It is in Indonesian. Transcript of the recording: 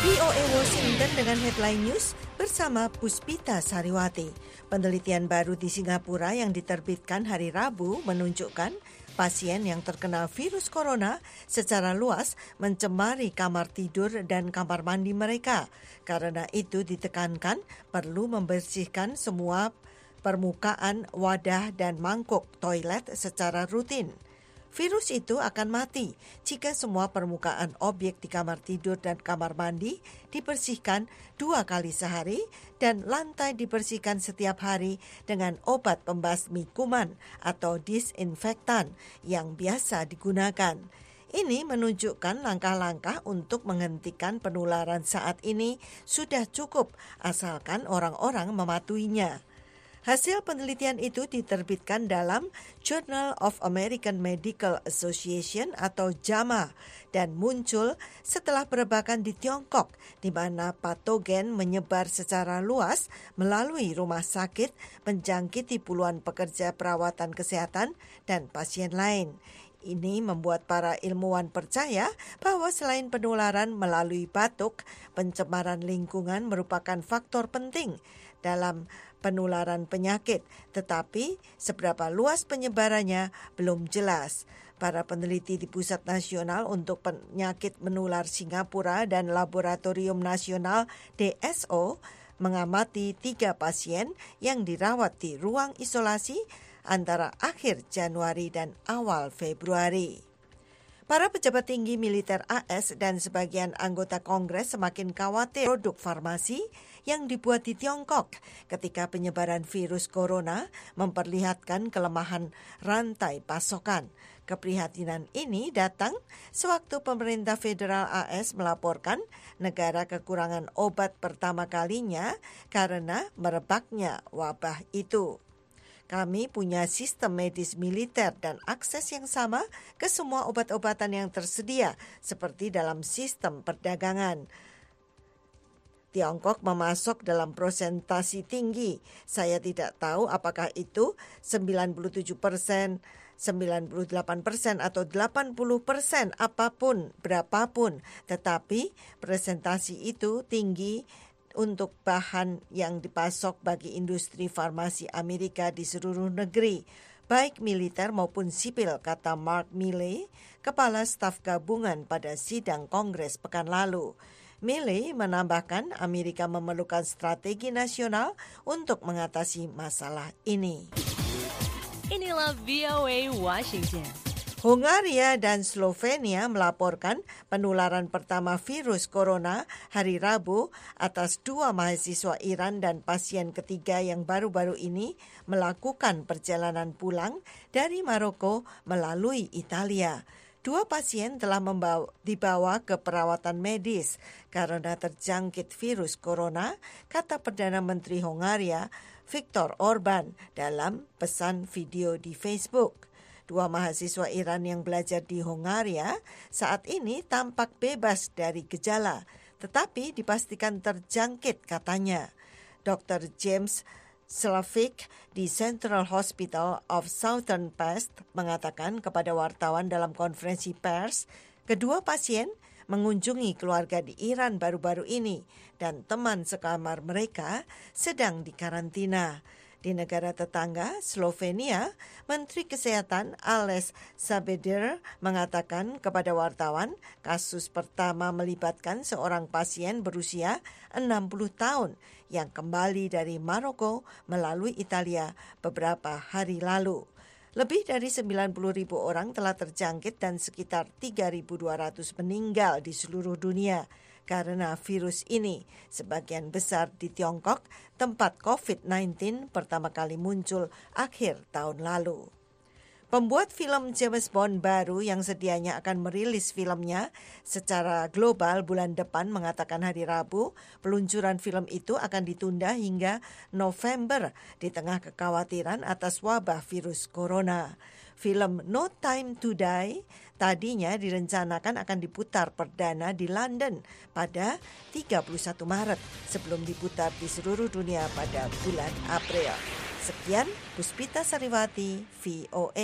VOA Washington dengan headline news bersama Puspita Sariwati. Penelitian baru di Singapura yang diterbitkan hari Rabu menunjukkan pasien yang terkena virus corona secara luas mencemari kamar tidur dan kamar mandi mereka. Karena itu ditekankan perlu membersihkan semua permukaan, wadah, dan mangkuk toilet secara rutin. Virus itu akan mati jika semua permukaan objek di kamar tidur dan kamar mandi dibersihkan 2 kali sehari dan lantai dibersihkan setiap hari dengan obat pembasmi kuman atau disinfektan yang biasa digunakan. Ini menunjukkan langkah-langkah untuk menghentikan penularan saat ini sudah cukup asalkan orang-orang mematuhinya. Hasil penelitian itu diterbitkan dalam Journal of American Medical Association atau JAMA dan muncul setelah perebakan di Tiongkok di mana patogen menyebar secara luas melalui rumah sakit menjangkiti puluhan pekerja perawatan kesehatan dan pasien lain. Ini membuat para ilmuwan percaya bahwa selain penularan melalui batuk, pencemaran lingkungan merupakan faktor penting dalam penularan penyakit, tetapi seberapa luas penyebarannya belum jelas. Para peneliti di Pusat Nasional untuk Penyakit Menular Singapura dan Laboratorium Nasional DSO mengamati 3 pasien yang dirawat di ruang isolasi antara akhir Januari dan awal Februari. Para pejabat tinggi militer AS dan sebagian anggota Kongres semakin khawatir produk farmasi yang dibuat di Tiongkok ketika penyebaran virus corona memperlihatkan kelemahan rantai pasokan. Keprihatinan ini datang sewaktu pemerintah federal AS melaporkan negara kekurangan obat pertama kalinya karena merebaknya wabah itu. Kami punya sistem medis militer dan akses yang sama ke semua obat-obatan yang tersedia seperti dalam sistem perdagangan. Tiongkok memasok dalam persentase tinggi. Saya tidak tahu apakah itu 97%, 98% atau 80%, apapun, berapapun. Tetapi presentasi itu tinggi untuk bahan yang dipasok bagi industri farmasi Amerika di seluruh negeri, baik militer maupun sipil, kata Mark Milley, Kepala Staf Gabungan pada sidang Kongres pekan lalu. Milley menambahkan Amerika memerlukan strategi nasional untuk mengatasi masalah ini. Inilah VOA Washington. Hongaria dan Slovenia melaporkan penularan pertama virus corona hari Rabu atas 2 mahasiswa Iran dan pasien ketiga yang baru-baru ini melakukan perjalanan pulang dari Maroko melalui Italia. 2 pasien telah dibawa ke perawatan medis karena terjangkit virus corona, kata Perdana Menteri Hongaria Viktor Orbán dalam pesan video di Facebook. 2 mahasiswa Iran yang belajar di Hongaria saat ini tampak bebas dari gejala, tetapi dipastikan terjangkit, katanya. Dr. James Slavic di Central Hospital of Southern Pest mengatakan kepada wartawan dalam konferensi pers, kedua pasien mengunjungi keluarga di Iran baru-baru ini dan teman sekamar mereka sedang dikarantina. Di negara tetangga, Slovenia, Menteri Kesehatan Ales Sabeder mengatakan kepada wartawan kasus pertama melibatkan seorang pasien berusia 60 tahun yang kembali dari Maroko melalui Italia beberapa hari lalu. Lebih dari 90.000 orang telah terjangkit dan sekitar 3.200 meninggal di seluruh dunia karena virus ini, sebagian besar di Tiongkok, tempat COVID-19 pertama kali muncul akhir tahun lalu. Pembuat film James Bond baru yang sedianya akan merilis filmnya secara global bulan depan mengatakan hari Rabu, peluncuran film itu akan ditunda hingga November di tengah kekhawatiran atas wabah virus corona. Film No Time to Die tadinya direncanakan akan diputar perdana di London pada 31 Maret sebelum diputar di seluruh dunia pada bulan April. Sekian, Puspita Sariwati, VOA.